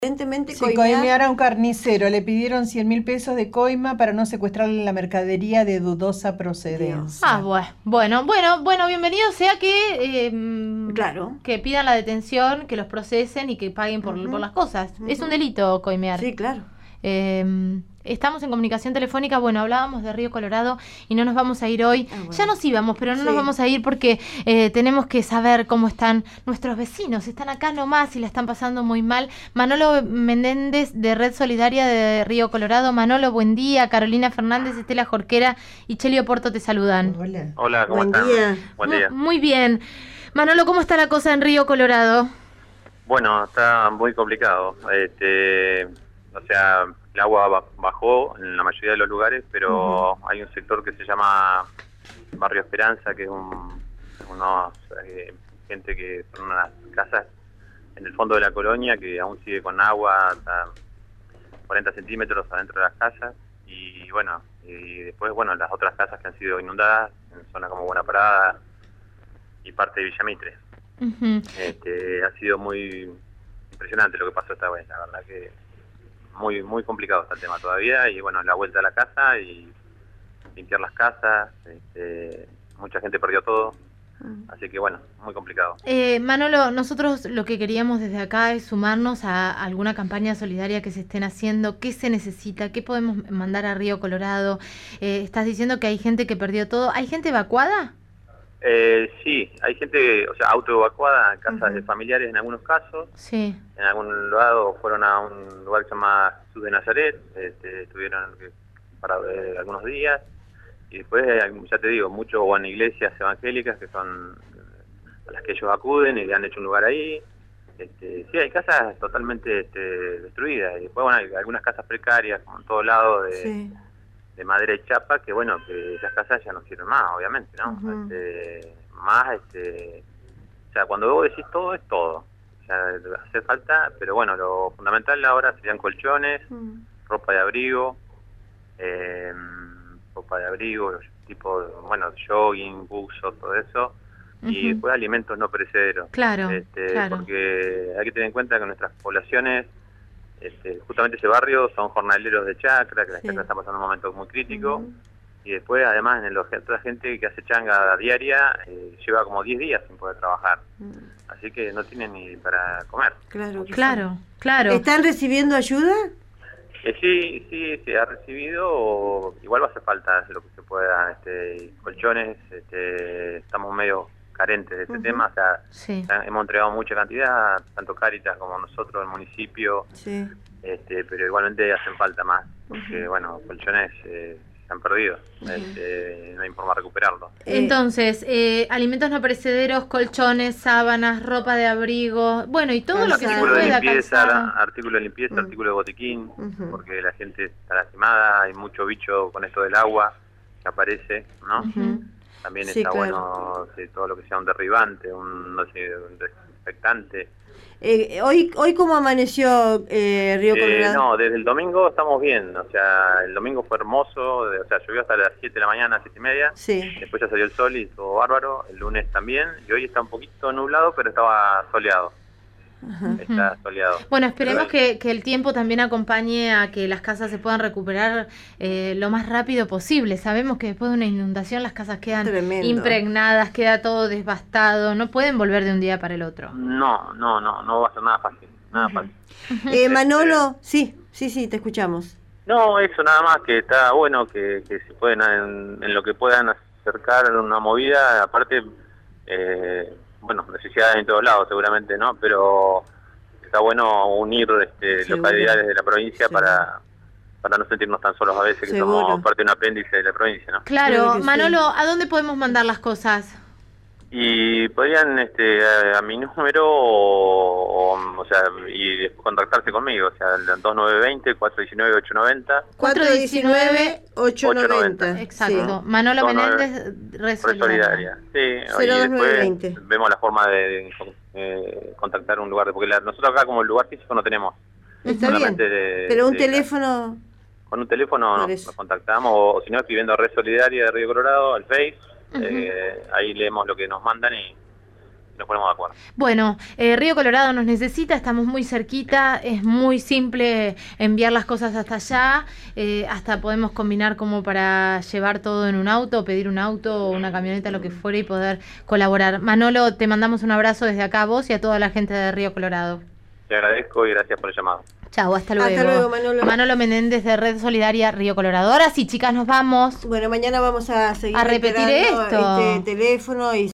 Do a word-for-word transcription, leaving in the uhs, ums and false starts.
Evidentemente, Sí, coimear a un carnicero. Le pidieron cien mil pesos de coima para no secuestrarle la mercadería de dudosa procedencia. Ah, bueno, bueno, bueno, bueno, bienvenido sea que eh, claro. que pidan la detención, que los procesen y que paguen por, uh-huh. por las cosas. Uh-huh. Es un delito coimear. Sí, claro. Eh, estamos en comunicación telefónica. Bueno, hablábamos de Río Colorado y no nos vamos a ir hoy. Ah, bueno. Ya nos íbamos, pero no sí. nos vamos a ir porque eh, tenemos que saber cómo están nuestros vecinos. Están acá nomás y la están pasando muy mal. Manolo Menéndez de Red Solidaria de Río Colorado. Manolo, buen día. Carolina Fernández, Estela Jorquera y Chelio Porto te saludan. Hola. Hola, ¿cómo buen están? Día. Buen día. Muy bien. Manolo, ¿cómo está la cosa en Río Colorado? Bueno, está muy complicado. Este... O sea, el agua bajó en la mayoría de los lugares, pero uh-huh. hay un sector que se llama Barrio Esperanza, que es un, unos eh, gente que son unas casas en el fondo de la colonia que aún sigue con agua hasta cuarenta centímetros adentro de las casas. Y bueno, y después, bueno, las otras casas que han sido inundadas en zonas como Buena Parada y parte de Villa Mitre. Uh-huh. Este, ha sido muy impresionante lo que pasó esta vez, la verdad que muy muy complicado está el tema todavía. Y bueno, la vuelta a la casa y limpiar las casas, este, mucha gente perdió todo, así que bueno, muy complicado. eh, Manolo, nosotros lo que queríamos desde acá es sumarnos a alguna campaña solidaria que se estén haciendo. ¿Qué se necesita? ¿Qué podemos mandar a Río Colorado? Eh, estás diciendo que hay gente que perdió todo. ¿Hay gente evacuada? Eh, sí, hay gente, o sea, autoevacuada, casas uh-huh. de familiares en algunos casos. Sí. En algún lado fueron a un lugar que se llama Jesús de Nazaret, este, estuvieron para eh, algunos días. Y después, ya te digo, muchos van a iglesias evangélicas que son a las que ellos acuden y le han hecho un lugar ahí. Este, sí, hay casas totalmente este, destruidas. Y después, bueno, hay algunas casas precarias, como en todos lados de... Sí. de madera y chapa, que bueno, que esas casas ya no sirven más, obviamente, ¿no? Uh-huh. Este, más, este, o sea, cuando vos decís todo, es todo. O sea, hace falta, pero bueno, lo fundamental ahora serían colchones, uh-huh. ropa de abrigo, eh, ropa de abrigo, tipo, bueno, jogging, buzo, todo eso, uh-huh. y después alimentos no perecederos. Claro, este, claro. Porque hay que tener en cuenta que nuestras poblaciones, Este, justamente ese barrio son jornaleros de chacra, que la sí. chacra está pasando un momento muy crítico, uh-huh. y después además en los, toda la gente que hace changa diaria eh, lleva como diez días sin poder trabajar, uh-huh. así que no tienen ni para comer. Claro, claro, claro. ¿Están recibiendo ayuda? Eh, sí, sí, se ha recibido, o igual va a hacer falta lo que se pueda, este, colchones, este, estamos medio carentes de ese uh-huh. tema, o sea, sí. hemos entregado mucha cantidad, tanto Cáritas como nosotros, el municipio, sí. este, pero igualmente hacen falta más, porque uh-huh. bueno, colchones eh, se han perdido, uh-huh. este, no hay forma de recuperarlos. Entonces, eh, alimentos no perecederos, colchones, sábanas, ropa de abrigo, bueno, y todo lo que se pueda, pueda, calzado. Artículo de limpieza, uh-huh. artículo de botiquín, uh-huh. porque la gente está lastimada, hay mucho bicho con esto del agua que aparece, ¿no? Uh-huh. También sí, está claro. bueno sí, todo lo que sea un derribante, un, no sé, un desinfectante. Eh, hoy, hoy ¿cómo amaneció eh, Río Colorado? Eh, no, desde el domingo estamos bien, o sea, el domingo fue hermoso, de, o sea, llovió hasta las siete de la mañana, siete y media, sí. después ya salió el sol y estuvo bárbaro, el lunes también, y hoy está un poquito nublado, pero estaba soleado. Uh-huh. Está soleado. Bueno, esperemos que, que el tiempo también acompañe a que las casas se puedan recuperar eh, lo más rápido posible. Sabemos que después de una inundación las casas quedan Tremendo. impregnadas, queda todo devastado, no pueden volver de un día para el otro. No, no, no, no va a ser nada fácil, nada uh-huh. fácil. Uh-huh. Eh, Manolo, sí, sí, sí, te escuchamos. No, eso nada más, que está bueno que, que se pueden, en, en lo que puedan acercar una movida, aparte... Eh, bueno, necesidades en todos lados seguramente, ¿no? Pero está bueno unir este, localidades de la provincia para, para no sentirnos tan solos a veces, que Seguro. somos parte de un apéndice de la provincia, ¿no? Claro, Manolo, sí. ¿A dónde podemos mandar las cosas? Y podrían este, a, a mi número o, o, o sea, y después contactarse conmigo, o sea, el dos nueve dos cero, cuatro uno nueve, ocho nueve cero. cuatro uno nueve, ocho nueve cero. Exacto. Sí. Manolo Menéndez, Red Solidaria. Sí, cero dos nueve y después vemos la forma de, de eh, contactar un lugar, porque la, nosotros acá como el lugar físico no tenemos. Está bien, de, pero un de, teléfono... Con un teléfono no, nos contactamos, o, o si no escribiendo Red Solidaria de Río Colorado, al Face. Uh-huh. Eh, ahí leemos lo que nos mandan y nos ponemos de acuerdo. Bueno, eh, Río Colorado nos necesita, estamos muy cerquita, es muy simple enviar las cosas hasta allá, eh, hasta podemos combinar como para llevar todo en un auto, pedir un auto o una camioneta, lo que fuera, y poder colaborar. Manolo, te mandamos un abrazo desde acá a vos y a toda la gente de Río Colorado. Te agradezco y gracias por el llamado. Chau, hasta luego. Hasta luego, Manolo. Manolo Menéndez de Red Solidaria Río Colorado. Ahora sí, chicas, nos vamos Bueno, mañana vamos a seguir a repetir reiterando esto. este teléfono y